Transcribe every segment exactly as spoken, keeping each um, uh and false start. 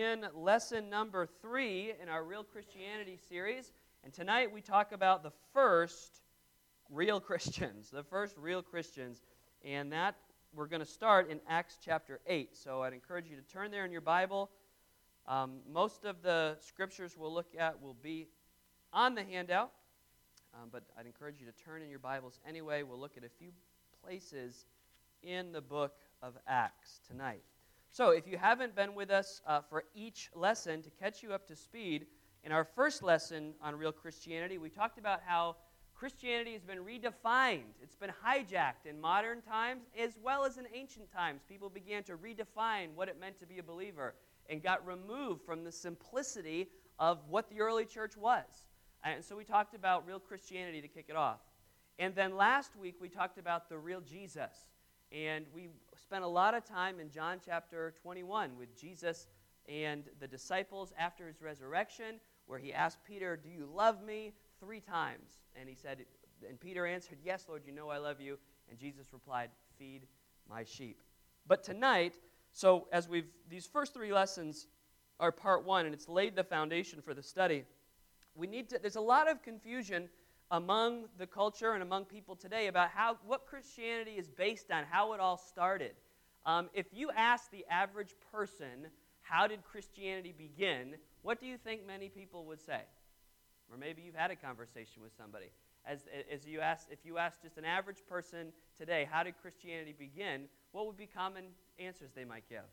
in lesson number three in our Real Christianity series. And tonight we talk about the first real Christians, the first real Christians. And that we're going to start in Acts chapter eight. So I'd encourage you to turn there in your Bible. Um, most of the scriptures we'll look at will be on the handout. Um, but I'd encourage you to turn in your Bibles anyway. We'll look at a few places in the book of Acts tonight. So if you haven't been with us uh, for each lesson, to catch you up to speed, in our first lesson on Real Christianity, we talked about how Christianity has been redefined. It's been hijacked in modern times as well as in ancient times. People began to redefine what it meant to be a believer and got removed from the simplicity of what the early church was. And so we talked about real Christianity to kick it off. And then last week we talked about the real Jesus. And we spent a lot of time in John chapter twenty-one with Jesus and the disciples after his resurrection, where he asked Peter, "Do you love me?" three times. And he said, and Peter answered, "Yes, Lord, you know I love you." And Jesus replied, "Feed my sheep." But tonight, so as we've, these first three lessons are part one, and it's laid the foundation for the study. We need to, there's a lot of confusion among the culture and among people today about how what Christianity is based on, how it all started. Um, if you ask the average person, how did Christianity begin, what do you think many people would say? Or maybe you've had a conversation with somebody. As, as you ask, if you ask just an average person today, how did Christianity begin, what would be common answers they might give?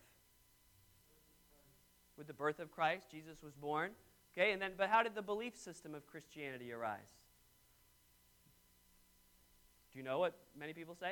With the birth of Christ, Jesus was born. Okay, and then, but how did the belief system of Christianity arise? Do you know what many people say?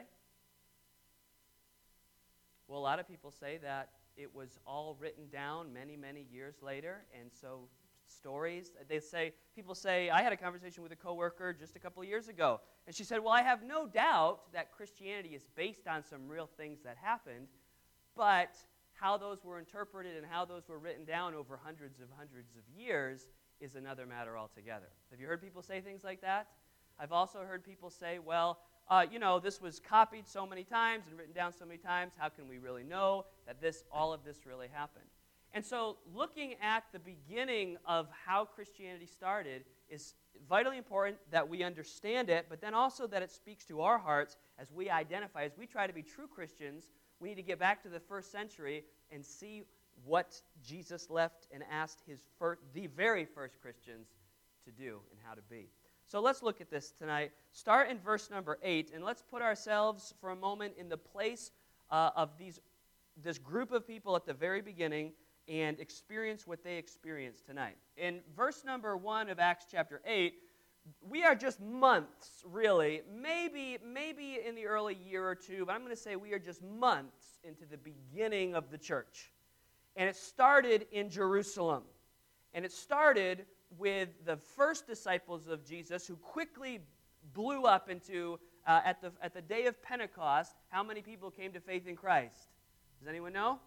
Well, a lot of people say that it was all written down many, many years later, and so stories, they say, people say, I had a conversation with a coworker just a couple of years ago, and she said, well, I have no doubt that Christianity is based on some real things that happened, but how those were interpreted and how those were written down over hundreds of hundreds of years is another matter altogether. Have you heard people say things like that? I've also heard people say, well, uh, you know, this was copied so many times and written down so many times. How can we really know that this, all of this really happened? And so looking at the beginning of how Christianity started is vitally important that we understand it, but then also that it speaks to our hearts as we identify, as we try to be true Christians. We need to get back to the first century and see what Jesus left and asked his first, the very first Christians to do and how to be. So let's look at this tonight. Start in verse number eight, and let's put ourselves for a moment in the place uh, of these this group of people at the very beginning and experience what they experienced tonight. In verse number one of Acts chapter eight, we are just months, really, maybe, maybe in the early year or two, but I'm going to say we are just months into the beginning of the church. And it started in Jerusalem. And it started with the first disciples of Jesus who quickly blew up into, uh, at, the, at the day of Pentecost, how many people came to faith in Christ? Does anyone know?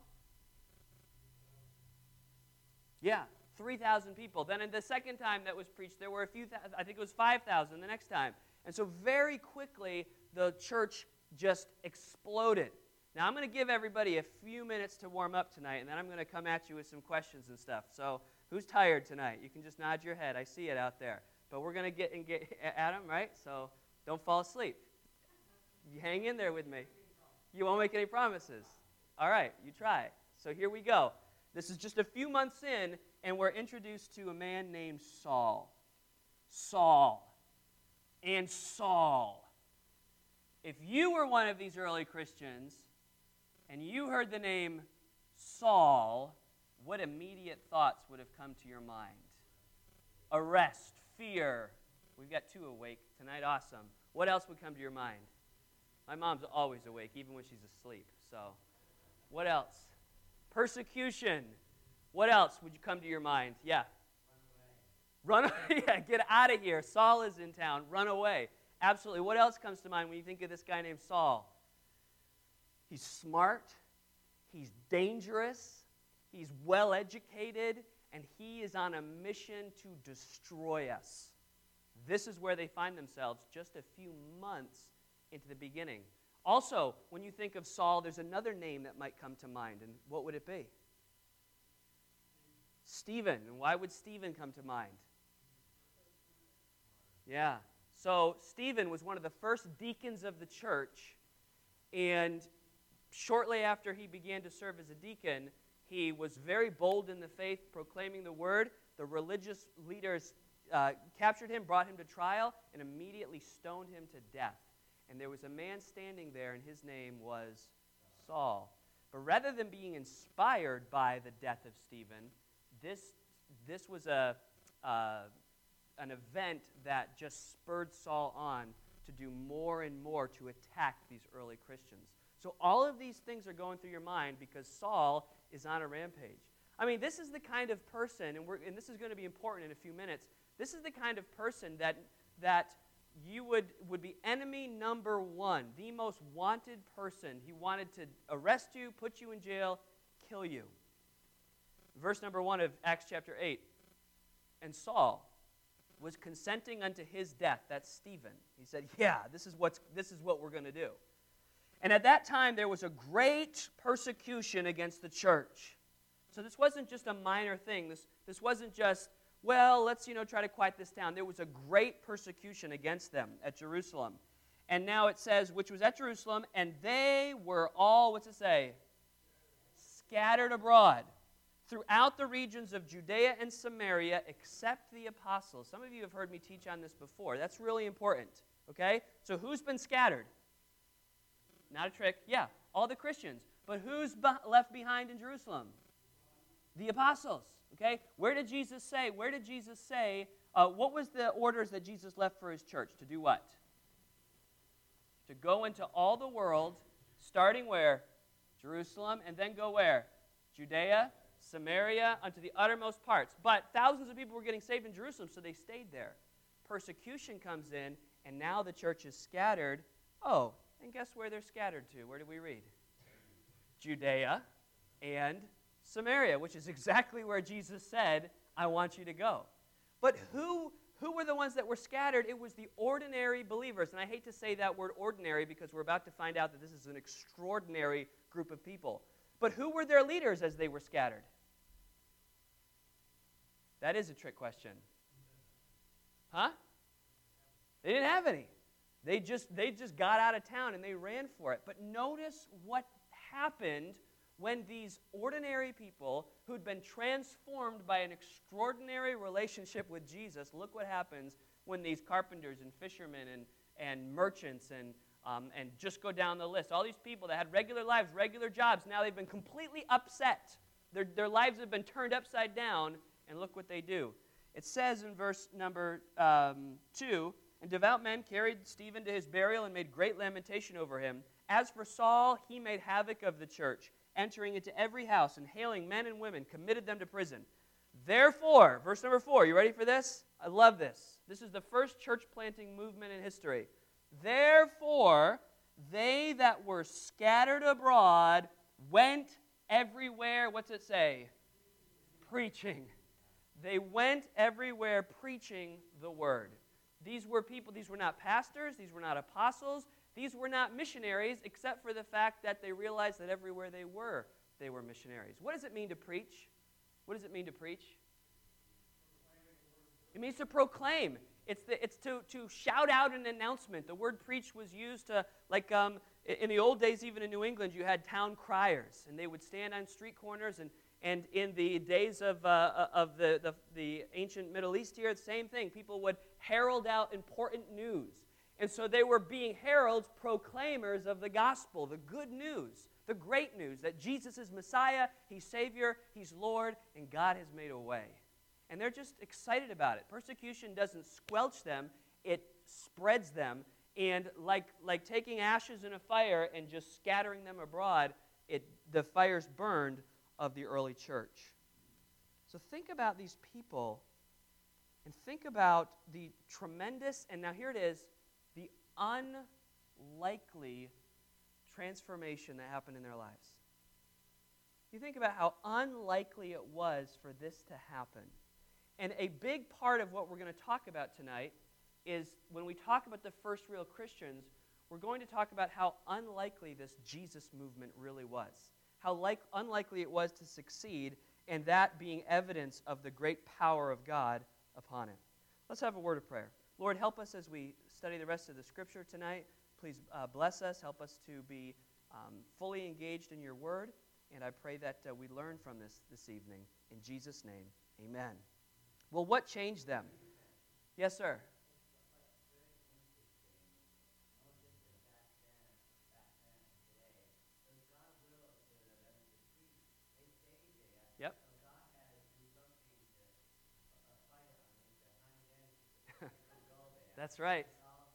Yeah. three thousand people. Then in the second time that was preached, there were a few, th- I think it was five thousand the next time. And so very quickly, the church just exploded. Now, I'm going to give everybody a few minutes to warm up tonight, and then I'm going to come at you with some questions and stuff. So who's tired tonight? You can just nod your head. I see it out there. But we're going to get and get at them, right? So don't fall asleep. You hang in there with me. You won't make any promises. All right, you try. So here we go. This is just a few months in, and we're introduced to a man named Saul. Saul. And Saul. If you were one of these early Christians, and you heard the name Saul, what immediate thoughts would have come to your mind? Arrest, fear. We've got two awake tonight. Awesome. What else would come to your mind? My mom's always awake, even when she's asleep. So, what else? Persecution. What else would you come to your mind? Yeah. Run away. Run away. Yeah, get out of here. Saul is in town. Run away. Absolutely. What else comes to mind when you think of this guy named Saul? He's smart. He's dangerous. He's well-educated. And he is on a mission to destroy us. This is where they find themselves just a few months into the beginning. Also, when you think of Saul, there's another name that might come to mind. And what would it be? Stephen. And why would Stephen come to mind? Yeah. So Stephen was one of the first deacons of the church, and shortly after he began to serve as a deacon, he was very bold in the faith, proclaiming the word. The religious leaders uh, captured him, brought him to trial, and immediately stoned him to death. And there was a man standing there, and his name was Saul. But rather than being inspired by the death of Stephen, this, this was a, uh, an event that just spurred Saul on to do more and more to attack these early Christians. So all of these things are going through your mind because Saul is on a rampage. I mean, this is the kind of person, and, we're, and this is going to be important in a few minutes, this is the kind of person that, that you would, would be enemy number one, the most wanted person. He wanted to arrest you, put you in jail, kill you. Verse number one of Acts chapter eight. And Saul was consenting unto his death. That's Stephen. He said, yeah, this is, what's, this is what we're going to do. And at that time, there was a great persecution against the church. So this wasn't just a minor thing. This, this wasn't just, well, let's, you know, try to quiet this down. There was a great persecution against them at Jerusalem. And now it says, which was at Jerusalem, and they were all, what's it say? Scattered abroad throughout the regions of Judea and Samaria, except the apostles. Some of you have heard me teach on this before. That's really important, okay? So who's been scattered? Not a trick. Yeah, all the Christians. But who's be- left behind in Jerusalem? The apostles. Okay? Where did Jesus say? Where did Jesus say? Uh, what was the orders that Jesus left for his church? To do what? To go into all the world, starting where? Jerusalem, and then go where? Judea, Samaria, unto the uttermost parts. But thousands of people were getting saved in Jerusalem, so they stayed there. Persecution comes in, and now the church is scattered. Oh, and guess where they're scattered to? Where do we read? Judea and Samaria, which is exactly where Jesus said, I want you to go. But who, who were the ones that were scattered? It was the ordinary believers. And I hate to say that word ordinary because we're about to find out that this is an extraordinary group of people. But who were their leaders as they were scattered? That is a trick question. Huh? They didn't have any. They just, they just got out of town and they ran for it. But notice what happened when these ordinary people who'd been transformed by an extraordinary relationship with Jesus, look what happens when these carpenters and fishermen and, and merchants and, um, and just go down the list. All these people that had regular lives, regular jobs, now they've been completely upset. Their, their lives have been turned upside down, and look what they do. It says in verse number um, two, and devout men carried Stephen to his burial and made great lamentation over him. As for Saul, he made havoc of the church, entering into every house and hailing men and women, committed them to prison. Therefore, verse number four, you ready for this? I love this. This is the first church planting movement in history. Therefore, they that were scattered abroad went everywhere, what's it say? Preaching. They went everywhere preaching the word. These were people, these were not pastors, these were not apostles, these were not missionaries, except for the fact that they realized that everywhere they were, they were missionaries. What does it mean to preach? What does it mean to preach? It means to proclaim. It's, the, it's to, to shout out an announcement. The word preach was used to, like um, in the old days, even in New England, you had town criers, and they would stand on street corners, and, and in the days of, uh, of the, the, the ancient Middle East here, the same thing. People would herald out important news. And so they were being heralds, proclaimers of the gospel, the good news, the great news that Jesus is Messiah, He's Savior, He's Lord, and God has made a way. And they're just excited about it. Persecution doesn't squelch them, it spreads them. And like, like taking ashes in a fire and just scattering them abroad, it, the fires burned of the early church. So think about these people and think about the tremendous, and now here it is, the unlikely transformation that happened in their lives. You think about how unlikely it was for this to happen. And a big part of what we're going to talk about tonight is when we talk about the first real Christians, we're going to talk about how unlikely this Jesus movement really was. How like, unlikely it was to succeed and that being evidence of the great power of God upon it. Let's have a word of prayer. Lord, help us as we study the rest of the Scripture tonight. Please uh, bless us. Help us to be um, fully engaged in your word. And I pray that uh, we learn from this this evening. In Jesus' name, amen. Well, what changed them? Yes, sir. Yep. That's right.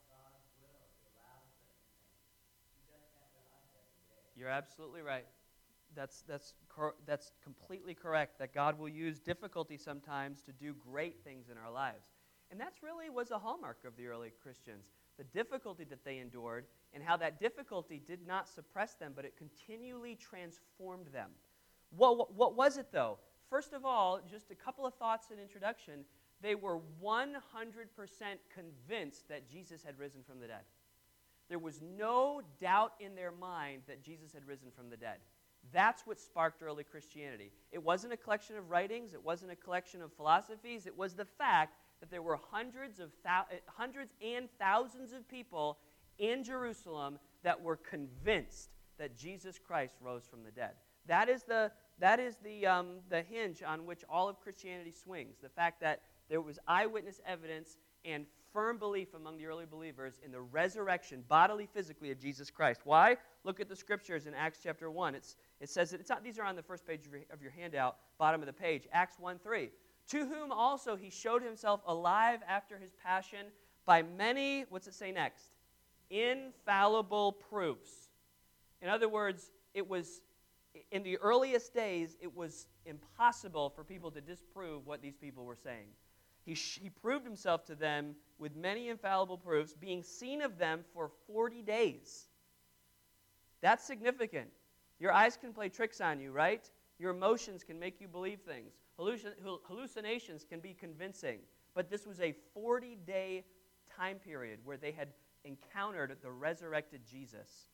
You're absolutely right. That's that's cor- that's completely correct, that God will use difficulty sometimes to do great things in our lives. And that's really was a hallmark of the early Christians, the difficulty that they endured and how that difficulty did not suppress them, but it continually transformed them. What, what, what was it, though? First of all, just a couple of thoughts in introduction. They were one hundred percent convinced that Jesus had risen from the dead. There was no doubt in their mind that Jesus had risen from the dead. That's what sparked early Christianity. It wasn't a collection of writings. It wasn't a collection of philosophies. It was the fact that there were hundreds of thou- hundreds and thousands of people in Jerusalem that were convinced that Jesus Christ rose from the dead. That is the that is the um, the hinge on which all of Christianity swings. The fact that there was eyewitness evidence and firm belief among the early believers in the resurrection, bodily, physically, of Jesus Christ. Why? Look at the scriptures in Acts chapter one. It's, it says, that it's not, these are on the first page of your, of your handout, bottom of the page, Acts one three. To whom also he showed himself alive after his passion by many, what's it say next? Infallible proofs. In other words, it was, in the earliest days, it was impossible for people to disprove what these people were saying. He, sh- he proved himself to them with many infallible proofs, being seen of them for forty days. That's significant. Your eyes can play tricks on you, right? Your emotions can make you believe things. Hallucin- hallucinations can be convincing. But this was a forty-day time period where they had encountered the resurrected Jesus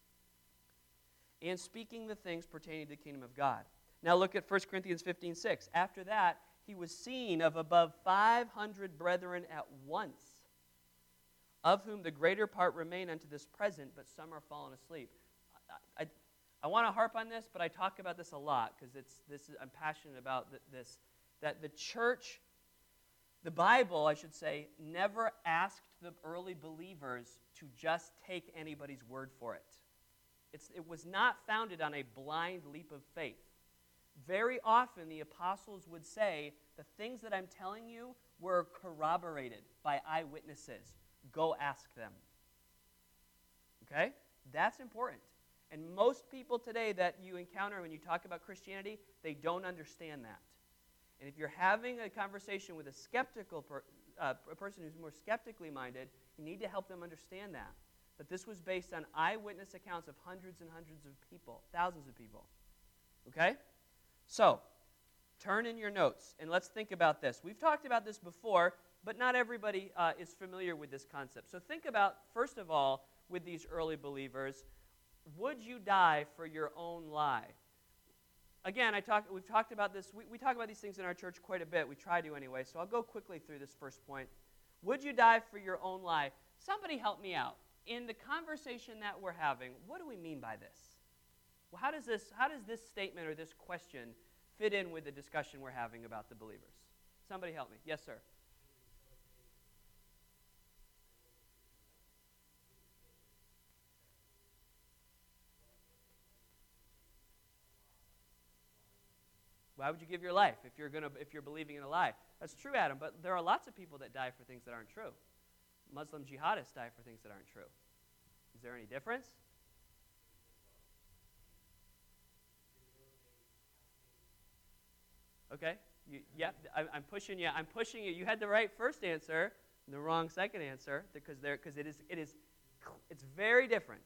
and speaking the things pertaining to the kingdom of God. Now look at First Corinthians fifteen six. After that, he was seen of above five hundred brethren at once, of whom the greater part remain unto this present, but some are fallen asleep. I, I, I want to harp on this, but I talk about this a lot because it's this. Is, I'm passionate about th- this. That the church, the Bible, I should say, never asked the early believers to just take anybody's word for it. It's, it was not founded on a blind leap of faith. Very often the apostles would say, the things that I'm telling you were corroborated by eyewitnesses. Go ask them. Okay? That's important. And most people today that you encounter when you talk about Christianity, they don't understand that. And if you're having a conversation with a skeptical per, uh, a person who's more skeptically minded, you need to help them understand that. That this was based on eyewitness accounts of hundreds and hundreds of people, thousands of people. Okay? So, turn in your notes, and let's think about this. We've talked about this before, but not everybody uh, is familiar with this concept. So think about, first of all, with these early believers, would you die for your own lie? Again, I talk, we've talked about this. We, we talk about these things in our church quite a bit. We try to anyway, so I'll go quickly through this first point. Would you die for your own lie? Somebody help me out. In the conversation that we're having, what do we mean by this? Well, how does this, how does this statement or this question fit in with the discussion we're having about the believers? Somebody help me. Yes, sir. Why would you give your life if you're gonna if you're believing in a lie? That's true, Adam, but there are lots of people that die for things that aren't true. Muslim jihadists die for things that aren't true. Is there any difference? Okay. You, yeah, I, I'm pushing you. I'm pushing you. You had the right first answer, and the wrong second answer, because there, because it is, it is, it's very different.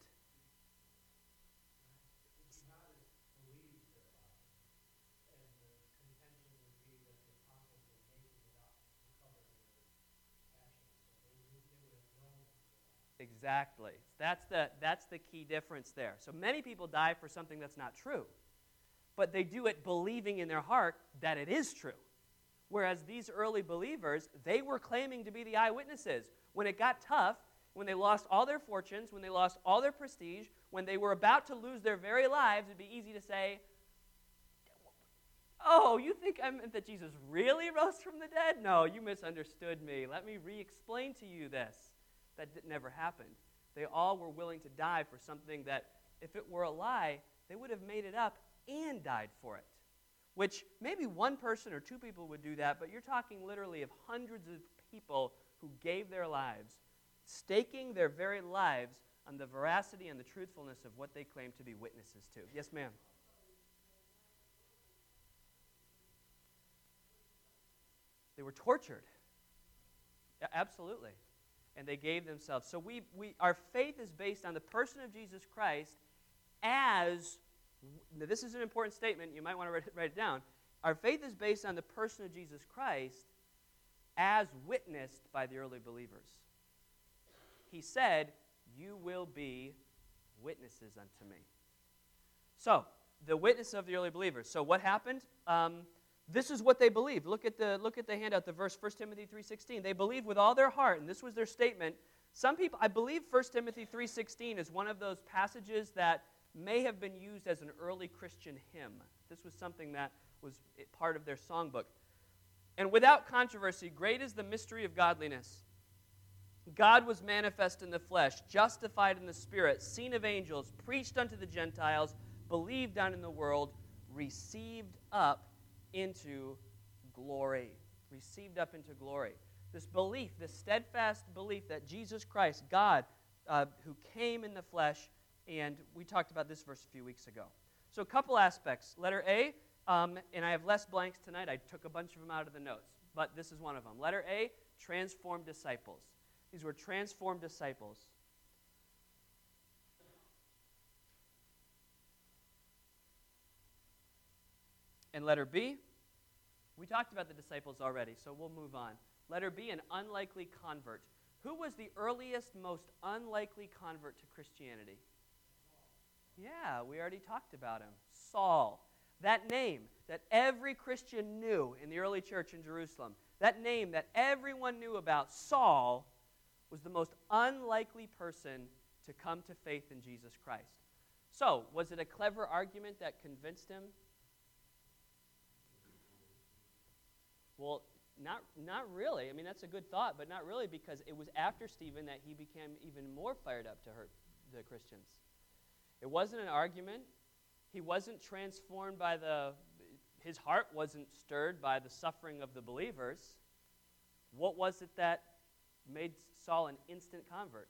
Exactly. That's the that's the key difference there. So many people die for something that's not true. but they do it believing in their heart that it is true. Whereas these early believers, they were claiming to be the eyewitnesses. When it got tough, when they lost all their fortunes, when they lost all their prestige, when they were about to lose their very lives, it'd be easy to say, oh, you think I meant that Jesus really rose from the dead? No, you misunderstood me. Let me re-explain to you this. That never happened. They all were willing to die for something that, if it were a lie, they would have made it up and died for it. Which maybe one person or two people would do that, but you're talking literally of hundreds of people who gave their lives, staking their very lives on the veracity and the truthfulness of what they claim to be witnesses to. Yes, ma'am? They were tortured. Yeah, absolutely. And they gave themselves. So we, we, our faith is based on the person of Jesus Christ as, now this is an important statement, you might want to write, write it down. Our faith is based on the person of Jesus Christ as witnessed by the early believers. He said, you will be witnesses unto me. So, the witness of the early believers. So what happened? Um, This is what they believed. Look at the look at the handout, the verse First Timothy three sixteen. They believed with all their heart, and this was their statement. Some people, I believe First Timothy three sixteen is one of those passages that may have been used as an early Christian hymn. This was something that was part of their songbook. And without controversy, great is the mystery of godliness. God was manifest in the flesh, justified in the spirit, seen of angels, preached unto the Gentiles, believed on in the world, received up into glory. Received up into glory. This belief, this steadfast belief that Jesus Christ, God, uh, who came in the flesh, and we talked about this verse a few weeks ago. So a couple aspects. Letter A, um, and I have less blanks tonight. I took a bunch of them out of the notes, but this is one of them. Letter A, transformed disciples. These were transformed disciples. And letter B, we talked about the disciples already, so we'll move on. Letter B, an unlikely convert. Who was the earliest, most unlikely convert to Christianity? Yeah, we already talked about him. Saul. That name that every Christian knew in the early church in Jerusalem, that name that everyone knew about, Saul, was the most unlikely person to come to faith in Jesus Christ. So, was it a clever argument that convinced him? Well, not not really. I mean, that's a good thought, but not really, because it was after Stephen that he became even more fired up to hurt the Christians. It wasn't an argument. He wasn't transformed by the, his heart wasn't stirred by the suffering of the believers. What was it that made Saul an instant convert?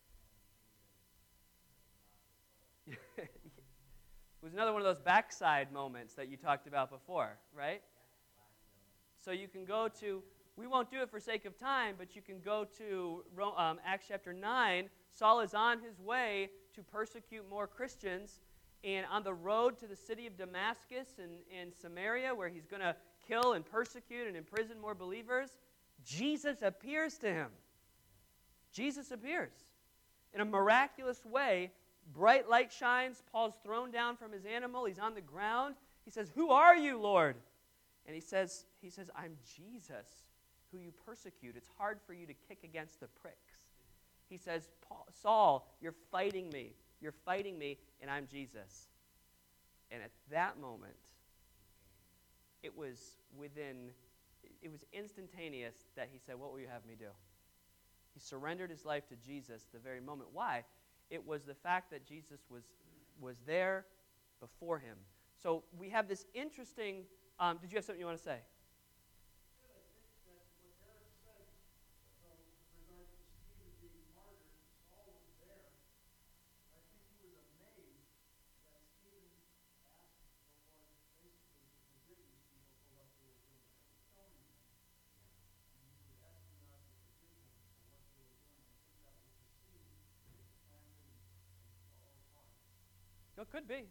It was another one of those backside moments that you talked about before, right? So you can go to, we won't do it for sake of time, but you can go to um, Acts chapter nine. Saul is on his way to persecute more Christians, and on the road to the city of Damascus in, in Samaria, where he's going to kill and persecute and imprison more believers, Jesus appears to him. Jesus appears in a miraculous way. Bright light shines. Paul's thrown down from his animal. He's on the ground. He says, "Who are you, Lord?" And he says, he says, "I'm Jesus, who you persecute. It's hard for you to kick against the pricks." He says, Paul, "Saul, you're fighting me. You're fighting me, and I'm Jesus." And at that moment, it was within, it was instantaneous that he said, "What will you have me do?" He surrendered his life to Jesus the very moment. Why? It was the fact that Jesus was, was there before him. So we have this interesting... Um, did you have something you want to say? Yeah, I think that what Eric said about with regard to Stephen being martyred, Saul was there. I think he was amazed that Stephen asked the Lord basically to forgive these people for what they were doing. They were killing him. And he was asking God to forgive them for what they were doing. I think that was the seed planted in Saul's heart. It could be.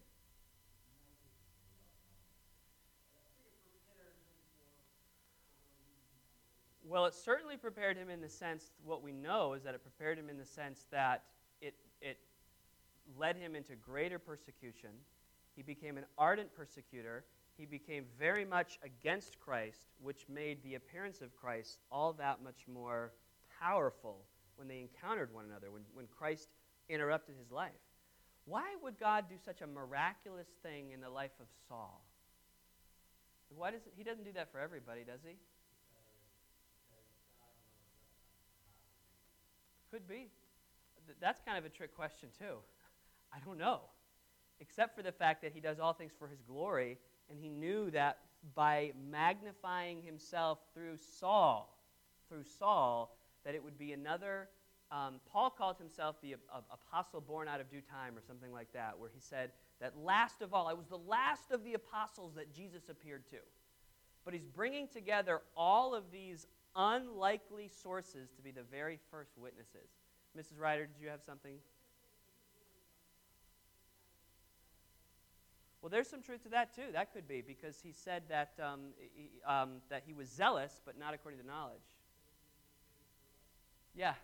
Well, it certainly prepared him in the sense, what we know is that it prepared him in the sense that it it led him into greater persecution, He became an ardent persecutor. He became very much against Christ, which made the appearance of Christ all that much more powerful when they encountered one another, when, when Christ interrupted his life. Why would God do such a miraculous thing in the life of Saul? Why does it, he doesn't do that for everybody, does he? Could be. That's kind of a trick question, too. I don't know. Except for the fact that he does all things for his glory, and he knew that by magnifying himself through Saul, through Saul, that it would be another, um, Paul called himself the uh, apostle born out of due time or something like that, where he said that last of all, I was the last of the apostles that Jesus appeared to. But he's bringing together all of these unlikely sources to be the very first witnesses. Missus Ryder, did you have something? Well, there's some truth to that, too. That could be, because he said that, um, he, um, that he was zealous, but not according to knowledge. Yeah.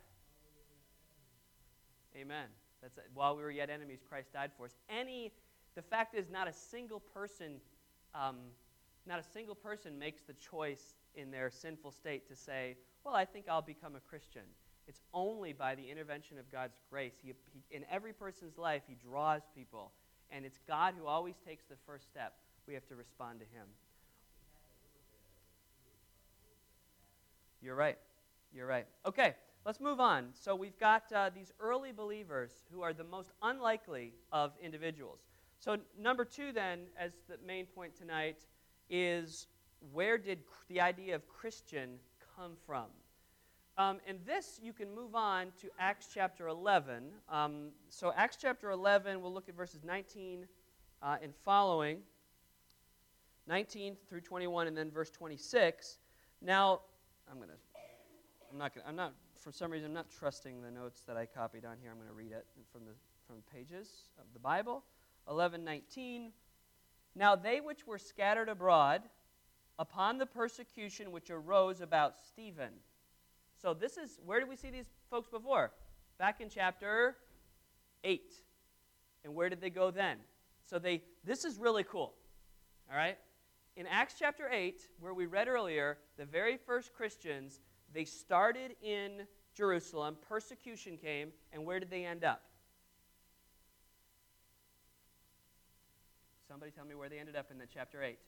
Amen. That's it. While we were yet enemies, Christ died for us. Any, the fact is, not a single person, um, not a single person makes the choice in their sinful state to say, well, I think I'll become a Christian. It's only by the intervention of God's grace. He, he, in every person's life, he draws people. And it's God who always takes the first step. We have to respond to him. You're right. You're right. Okay, let's move on. So we've got uh, these early believers who are the most unlikely of individuals. So number two then, as the main point tonight, is where did the idea of Christian come from? Um, and this, you can move on to Acts chapter eleven. Um, so Acts chapter eleven, we'll look at verses nineteen uh, and following, nineteen through twenty-one, and then verse twenty-six. Now, I'm going to, I'm not going I'm not, for some reason, I'm not trusting the notes that I copied on here. I'm going to read it from the, from the pages of the Bible. eleven nineteen. Now they which were scattered abroad upon the persecution which arose about Stephen. So this is, where did we see these folks before? Back in chapter eight. And where did they go then? So they, this is really cool. All right? In Acts chapter eight, where we read earlier, the very first Christians, they started in Jerusalem, persecution came, and where did they end up? Somebody tell me where they ended up in the chapter eight.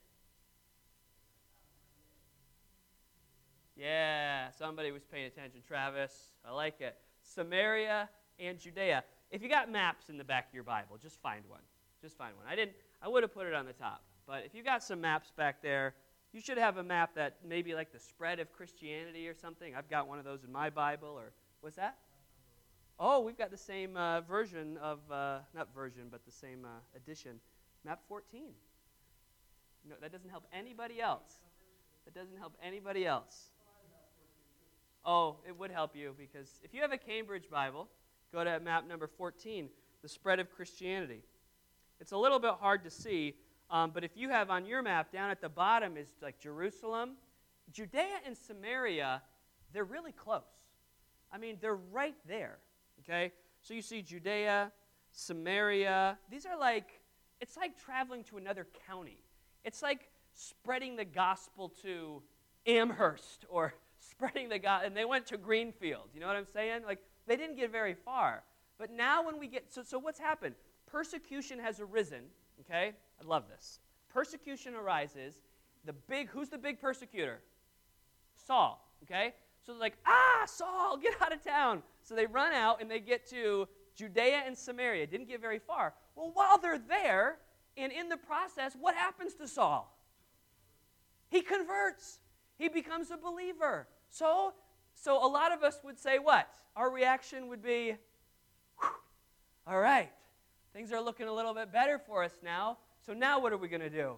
Yeah, somebody was paying attention. Travis, I like it. Samaria and Judea. If you got maps in the back of your Bible, just find one. Just find one. I didn't. I would have put it on the top, but if you got some maps back there, you should have a map that maybe like the spread of Christianity or something. I've got one of those in my Bible. Or what's that? Oh, we've got the same uh, version of uh, not version, but the same uh, edition. Map fourteen. No, that doesn't help anybody else. That doesn't help anybody else. Oh, it would help you, because if you have a Cambridge Bible, go to map number fourteen, the spread of Christianity. It's a little bit hard to see, um, but if you have on your map, down at the bottom is like Jerusalem. Judea and Samaria, they're really close. I mean, they're right there, okay? So you see Judea, Samaria. These are like, it's like traveling to another county. It's like spreading the gospel to Amherst or spreading the gospel, and they went to Greenfield. You know what I'm saying? Like, they didn't get very far. But now when we get, so, so what's happened? Persecution has arisen, okay? I love this. Persecution arises. The big, who's the big persecutor? Saul, okay? So they're like, ah, Saul, get out of town. So they run out and they get to Judea and Samaria. Didn't get very far. Well, while they're there, and in the process, what happens to Saul? He converts. He becomes a believer. So, so a lot of us would say what? Our reaction would be, all right, things are looking a little bit better for us now. So now what are we going to do?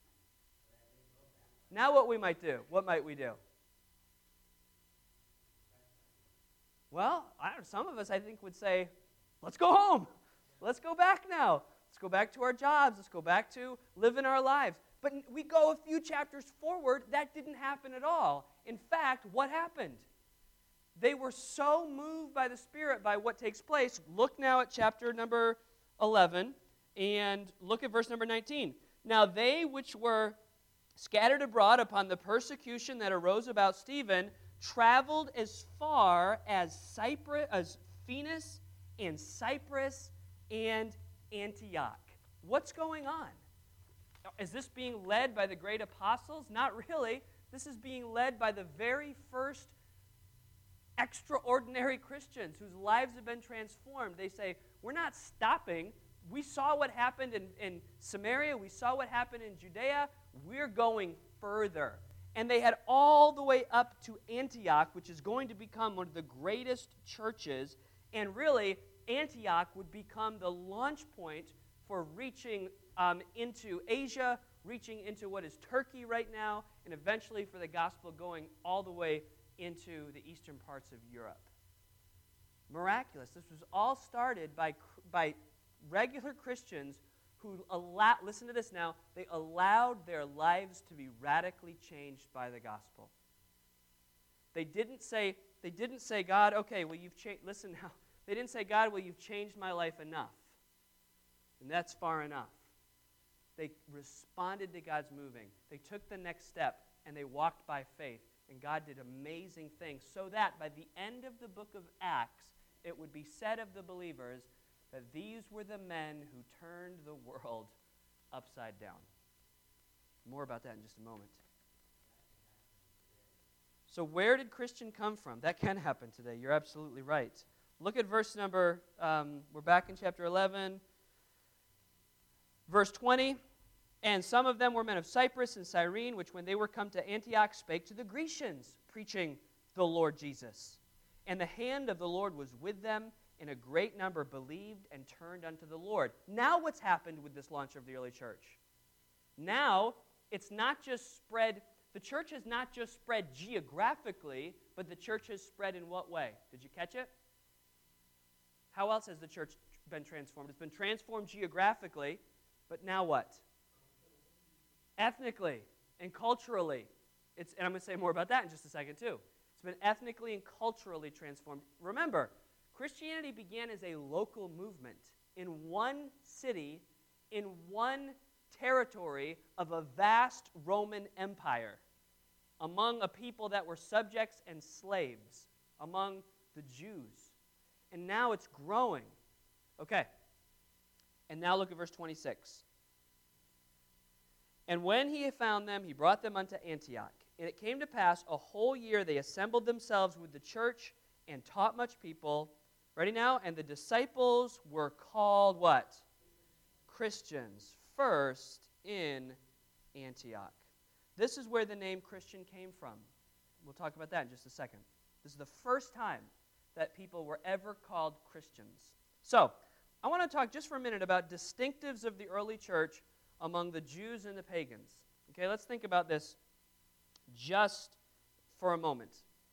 Now what we might do? What might we do? Well, I don't, some of us, I think, would say, let's go home. Let's go back now. Let's go back to our jobs. Let's go back to living our lives. But we go a few chapters forward, that didn't happen at all. In fact, what happened? They were so moved by the Spirit, by what takes place. Look now at chapter number eleven, And look at verse number nineteen. Now they which were scattered abroad upon the persecution that arose about Stephen traveled as far as Cyprus, as Phoenix and Cyprus and Antioch. What's going on? Is this being led by the great apostles? Not really. This is being led by the very first extraordinary Christians whose lives have been transformed. They say, we're not stopping. We saw what happened in, in Samaria. We saw what happened in Judea. We're going further. And they had all the way up to Antioch, which is going to become one of the greatest churches. And really, Antioch would become the launch point for reaching um, into Asia, reaching into what is Turkey right now, and eventually for the gospel going all the way into the eastern parts of Europe. Miraculous. This was all started by, by regular Christians who allowed, listen to this now, they allowed their lives to be radically changed by the gospel. They didn't say, they didn't say, God, okay, well, you've changed, listen now. They didn't say, God, well, you've changed my life enough. And that's far enough. They responded to God's moving. They took the next step, and they walked by faith. And God did amazing things so that by the end of the book of Acts, it would be said of the believers that these were the men who turned the world upside down. More about that in just a moment. So where did Christian come from? That can happen today. You're absolutely right. Look at verse number, um, we're back in chapter eleven. Verse twenty, and some of them were men of Cyprus and Cyrene, which when they were come to Antioch spake to the Grecians, preaching the Lord Jesus. And the hand of the Lord was with them, and a great number believed and turned unto the Lord. Now what's happened with this launch of the early church? Now it's not just spread, the church has not just spread geographically, but the church has spread in what way? Did you catch it? How else has the church been transformed? It's been transformed geographically, but now what? Ethnically and culturally. It's, and I'm going to say more about that in just a second too. It's been ethnically and culturally transformed. Remember, Christianity began as a local movement in one city, in one territory of a vast Roman Empire, among a people that were subjects and slaves, among the Jews. And now it's growing. Okay. And now look at verse twenty-six. And when he had found them, he brought them unto Antioch. And it came to pass, a whole year they assembled themselves with the church and taught much people. Ready now? And the disciples were called what? Christians. First in Antioch. This is where the name Christian came from. We'll talk about that in just a second. This is the first time that people were ever called Christians. So, I want to talk just for a minute about distinctives of the early church among the Jews and the pagans. Okay, let's think about this just for a moment.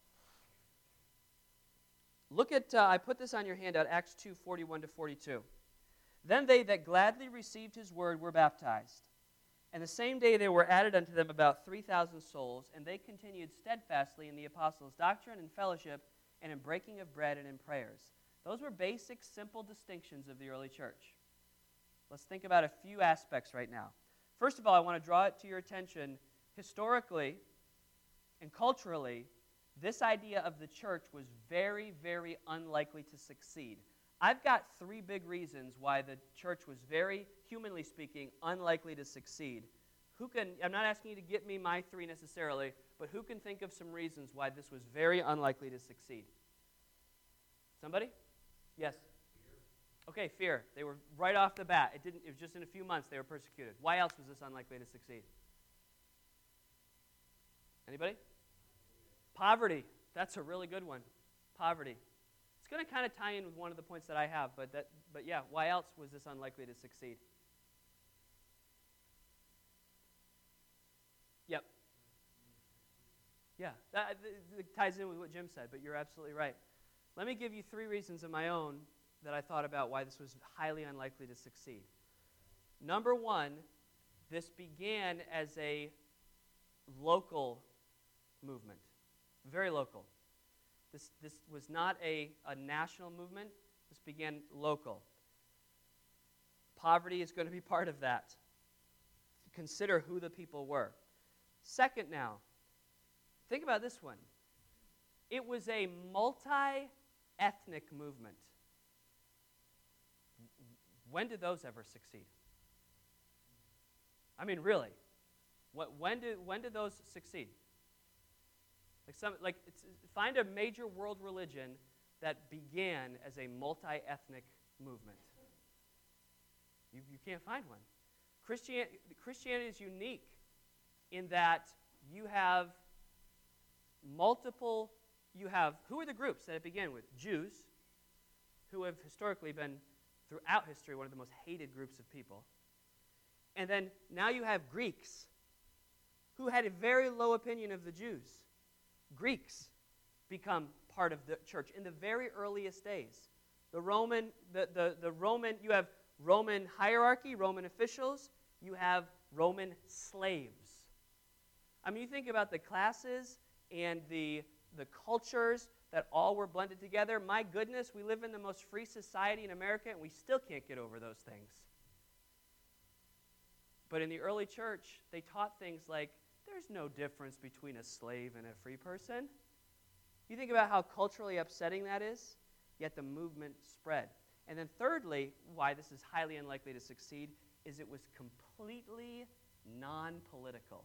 Look at, uh, I put this on your handout, Acts two, forty-one to forty-two. Then they that gladly received his word were baptized. And the same day there were added unto them about three thousand souls, and they continued steadfastly in the apostles' doctrine and fellowship, and in breaking of bread and in prayers. Those were basic, simple distinctions of the early church. Let's think about a few aspects right now. First of all, I want to draw it to your attention, historically and culturally, this idea of the church was very, very unlikely to succeed. I've got three big reasons why the church was very, humanly speaking, unlikely to succeed. Who can, I'm not asking you to get me my three necessarily, but who can think of some reasons why this was very unlikely to succeed? Somebody? Yes? Fear. Okay, fear. They were right off the bat. It didn't. It was just in a few months they were persecuted. Why else was this unlikely to succeed? Anybody? Poverty. That's a really good one. Poverty. It's going to kind of tie in with one of the points that I have, but that, but yeah, why else was this unlikely to succeed? Yep. Yeah, that, that ties in with what Jim said, but you're absolutely right. Let me give you three reasons of my own that I thought about why this was highly unlikely to succeed. Number one, this began as a local movement, very local. This, this was not a, a national movement. This began local. Poverty is going to be part of that. Consider who the people were. Second now, think about this one. It was a multi-ethnic movement. When did those ever succeed? I mean, really. What, when did when did those succeed? Like some like it's, find a major world religion that began as a multi-ethnic movement. You you can't find one. Christian, Christianity is unique in that you have multiple, you have, who are the groups that it began with? Jews, who have historically been, throughout history, one of the most hated groups of people. And then now you have Greeks, who had a very low opinion of the Jews. Greeks become part of the church in the very earliest days. The Roman, the, the, the Roman, you have Roman hierarchy, Roman officials, you have Roman slaves. I mean, you think about the classes and the, the cultures that all were blended together. My goodness, we live in the most free society in America, and we still can't get over those things. But in the early church, they taught things like, there's no difference between a slave and a free person. You think about how culturally upsetting that is, yet the movement spread. And then thirdly, why this is highly unlikely to succeed, is it was completely non-political.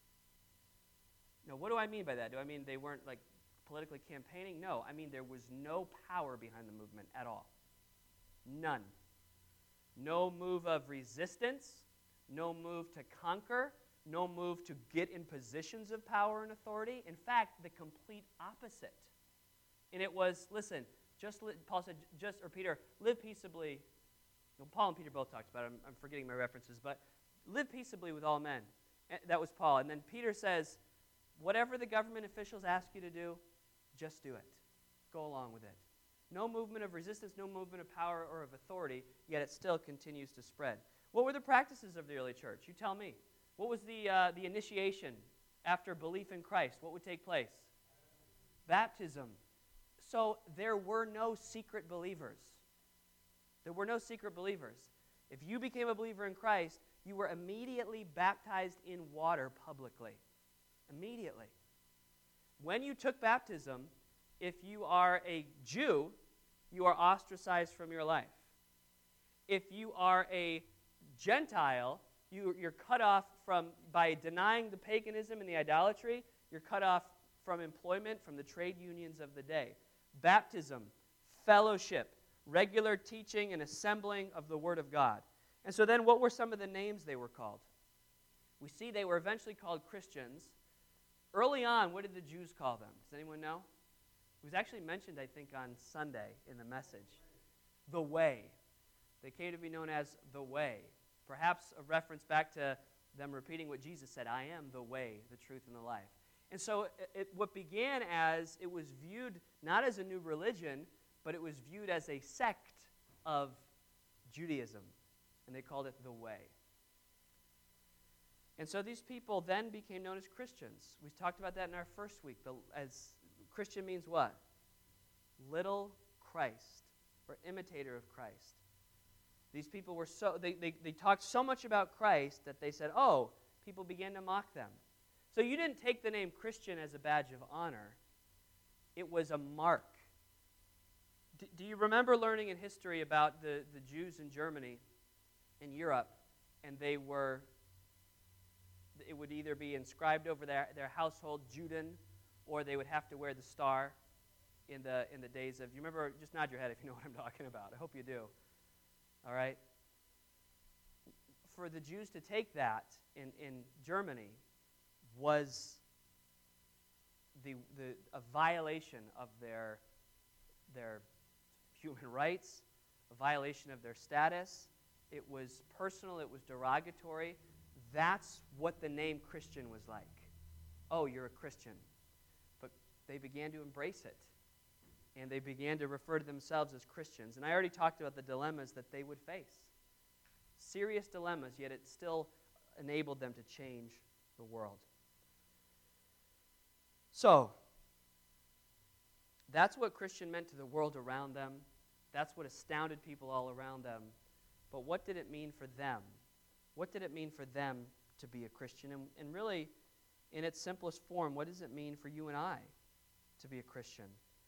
Now, what do I mean by that? Do I mean they weren't like politically campaigning? No, I mean there was no power behind the movement at all. None. No move of resistance, no move to conquer, no move to get in positions of power and authority. In fact, the complete opposite. And it was, listen, just li- Paul said, just or Peter, live peaceably. No, Paul and Peter both talked about it. I'm, I'm forgetting my references, but live peaceably with all men. And that was Paul. And then Peter says, whatever the government officials ask you to do, just do it. Go along with it. No movement of resistance, no movement of power or of authority, yet it still continues to spread. What were the practices of the early church? You tell me. What was the uh, the initiation after belief in Christ? What would take place? Baptism. So there were no secret believers. There were no secret believers. If you became a believer in Christ, you were immediately baptized in water publicly. Immediately. When you took baptism, if you are a Jew, you are ostracized from your life. If you are a Gentile, you, you're cut off from, by denying the paganism and the idolatry, you're cut off from employment from the trade unions of the day. Baptism, fellowship, regular teaching and assembling of the Word of God. And so then what were some of the names they were called? We see they were eventually called Christians. Early on, what did the Jews call them? Does anyone know? It was actually mentioned, I think, on Sunday in the message. The Way. They came to be known as the Way. Perhaps a reference back to them repeating what Jesus said, I am the way, the truth, and the life. And so it, it, what began as, it was viewed not as a new religion, but it was viewed as a sect of Judaism. And they called it the Way. And so these people then became known as Christians. We talked about that in our first week. The, as Christian means what? Little Christ, or imitator of Christ. These people were so, they, they, they talked so much about Christ that they said, oh, people began to mock them. So you didn't take the name Christian as a badge of honor. It was a mark. D- do you remember learning in history about the, the Jews in Germany, in Europe, and they were, it would either be inscribed over their, their household, Juden, or they would have to wear the star in the in the days of, you remember, just nod your head if you know what I'm talking about. I hope you do. All right? For the Jews to take that in, in Germany was the, the a violation of their, their human rights, a violation of their status. It was personal, it was derogatory. That's what the name Christian was like. Oh, you're a Christian. But they began to embrace it. And they began to refer to themselves as Christians. And I already talked about the dilemmas that they would face. Serious dilemmas, yet it still enabled them to change the world. So, that's what Christian meant to the world around them. That's what astounded people all around them. but what did it mean for them? What did it mean for them to be a Christian? And, and really, in its simplest form, what does it mean for you and I to be a Christian?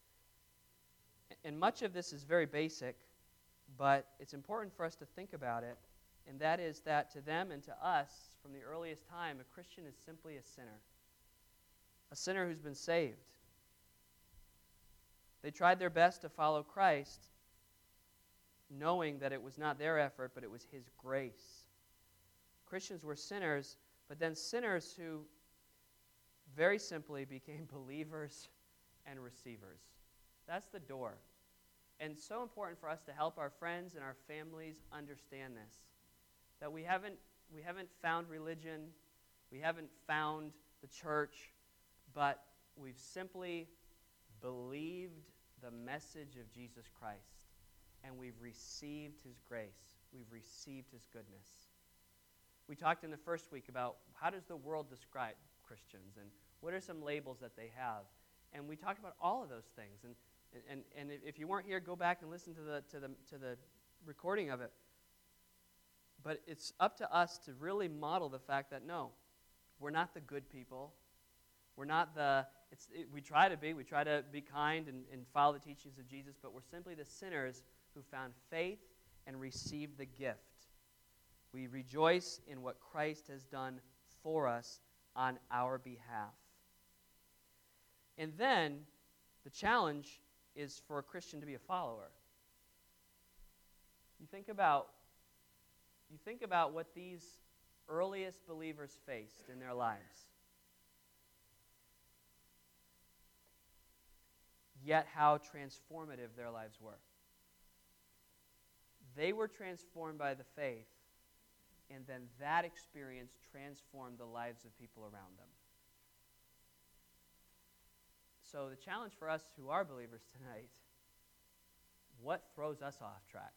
And much of this is very basic, but it's important for us to think about it, and that is that to them and to us, from the earliest time, a Christian is simply a sinner. A sinner who's been saved. They tried their best to follow Christ, knowing that it was not their effort, but it was His grace. Christians were sinners, but then sinners who very simply became believers and receivers. That's the door. And it's so important for us to help our friends and our families understand this. That we haven't, we haven't found religion, we haven't found the church, but we've simply believed the message of Jesus Christ, and we've received His grace. We've received His goodness. We talked in the first week about how does the world describe Christians, and what are some labels that they have. And we talked about all of those things. And and and if you weren't here, go back and listen to the to the to the recording of it. But it's up to us to really model the fact that no, we're not the good people. We're not the, it's, it, we try to be, we try to be kind and, and follow the teachings of Jesus, but we're simply the sinners who found faith and received the gift. We rejoice in what Christ has done for us on our behalf. And then the challenge is for a Christian to be a follower. You think about, you think about what these earliest believers faced in their lives. Yet how transformative their lives were. They were transformed by the faith, and then that experience transformed the lives of people around them. So the challenge for us who are believers tonight, what throws us off track?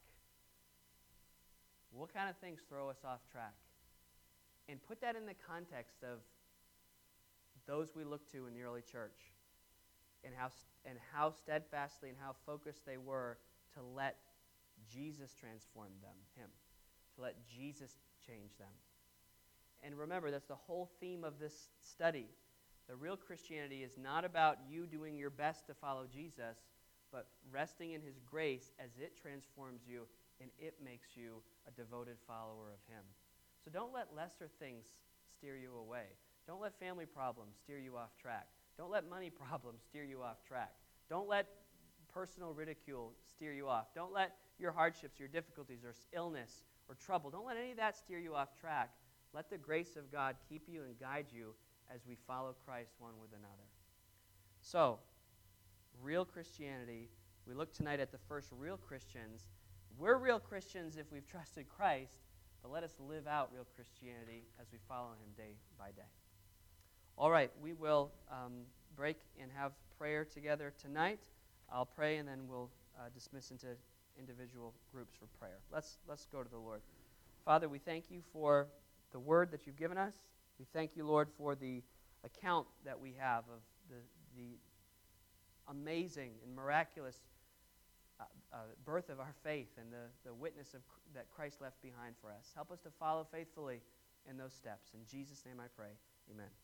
What kind of things throw us off track? And put that in the context of those we look to in the early church, and how and how steadfastly and how focused they were to let Jesus transform them, him, to let Jesus change them. And remember, that's the whole theme of this study. The real Christianity is not about you doing your best to follow Jesus, but resting in His grace as it transforms you and it makes you a devoted follower of Him. So don't let lesser things steer you away. Don't let family problems steer you off track. Don't let money problems steer you off track. Don't let personal ridicule steer you off. Don't let your hardships, your difficulties, or illness, or trouble, don't let any of that steer you off track. Let the grace of God keep you and guide you as we follow Christ one with another. So, real Christianity, we look tonight at the first real Christians. We're real Christians if we've trusted Christ, but let us live out real Christianity as we follow Him day by day. All right, we will um, break and have prayer together tonight. I'll pray and then we'll uh, dismiss into individual groups for prayer. Let's let's go to the Lord. Father, we thank You for the word that You've given us. We thank You, Lord, for the account that we have of the the amazing and miraculous uh, uh, birth of our faith and the, the witness of that Christ left behind for us. Help us to follow faithfully in those steps. In Jesus' name I pray. Amen.